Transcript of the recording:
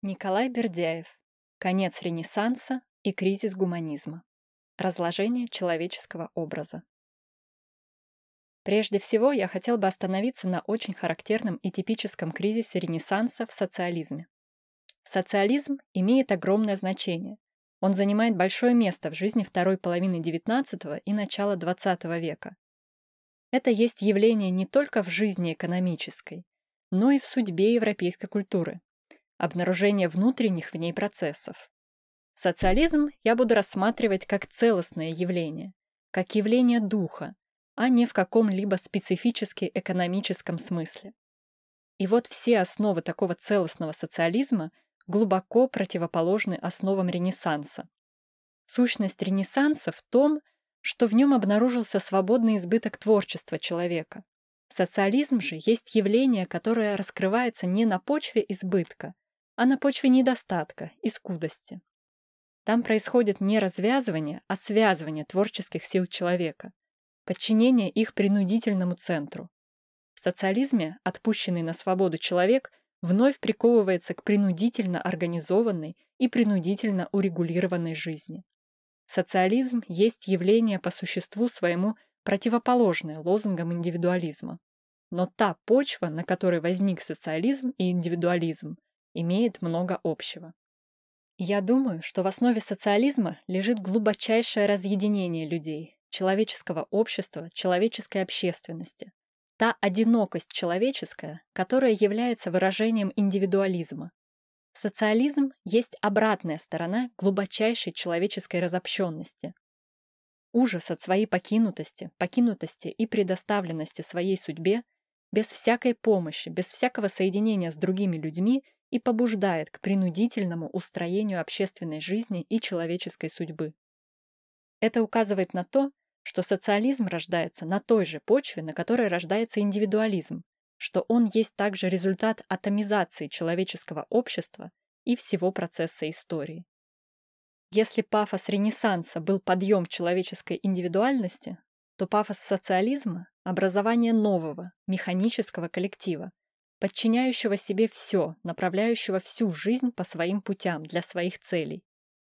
Николай Бердяев. Конец Ренессанса и кризис гуманизма. Разложение человеческого образа. Прежде всего, я хотел бы остановиться на очень характерном и типическом кризисе Ренессанса в социализме. Социализм имеет огромное значение. Он занимает большое место в жизни второй половины XIX и начала XX века. Это есть явление не только в жизни экономической, но и в судьбе европейской культуры. Обнаружение внутренних в ней процессов. Социализм я буду рассматривать как целостное явление, как явление духа, а не в каком-либо специфически экономическом смысле. И вот все основы такого целостного социализма глубоко противоположны основам Ренессанса. Сущность Ренессанса в том, что в нем обнаружился свободный избыток творчества человека. Социализм же есть явление, которое раскрывается не на почве избытка, а на почве недостатка и скудости. Там происходит не развязывание, а связывание творческих сил человека, подчинение их принудительному центру. В социализме отпущенный на свободу человек вновь приковывается к принудительно организованной и принудительно урегулированной жизни. Социализм есть явление по существу своему противоположное лозунгам индивидуализма. Но та почва, на которой возник социализм и индивидуализм, имеет много общего. Я думаю, что в основе социализма лежит глубочайшее разъединение людей, человеческого общества, человеческой общественности. Та одинокость человеческая, которая является выражением индивидуализма. Социализм есть обратная сторона глубочайшей человеческой разобщенности. Ужас от своей покинутости и предоставленности своей судьбе без всякой помощи, без всякого соединения с другими людьми и побуждает к принудительному устроению общественной жизни и человеческой судьбы. Это указывает на то, что социализм рождается на той же почве, на которой рождается индивидуализм, что он есть также результат атомизации человеческого общества и всего процесса истории. Если пафос Ренессанса был подъем человеческой индивидуальности, то пафос социализма – образование нового, механического коллектива, подчиняющего себе все, направляющего всю жизнь по своим путям для своих целей.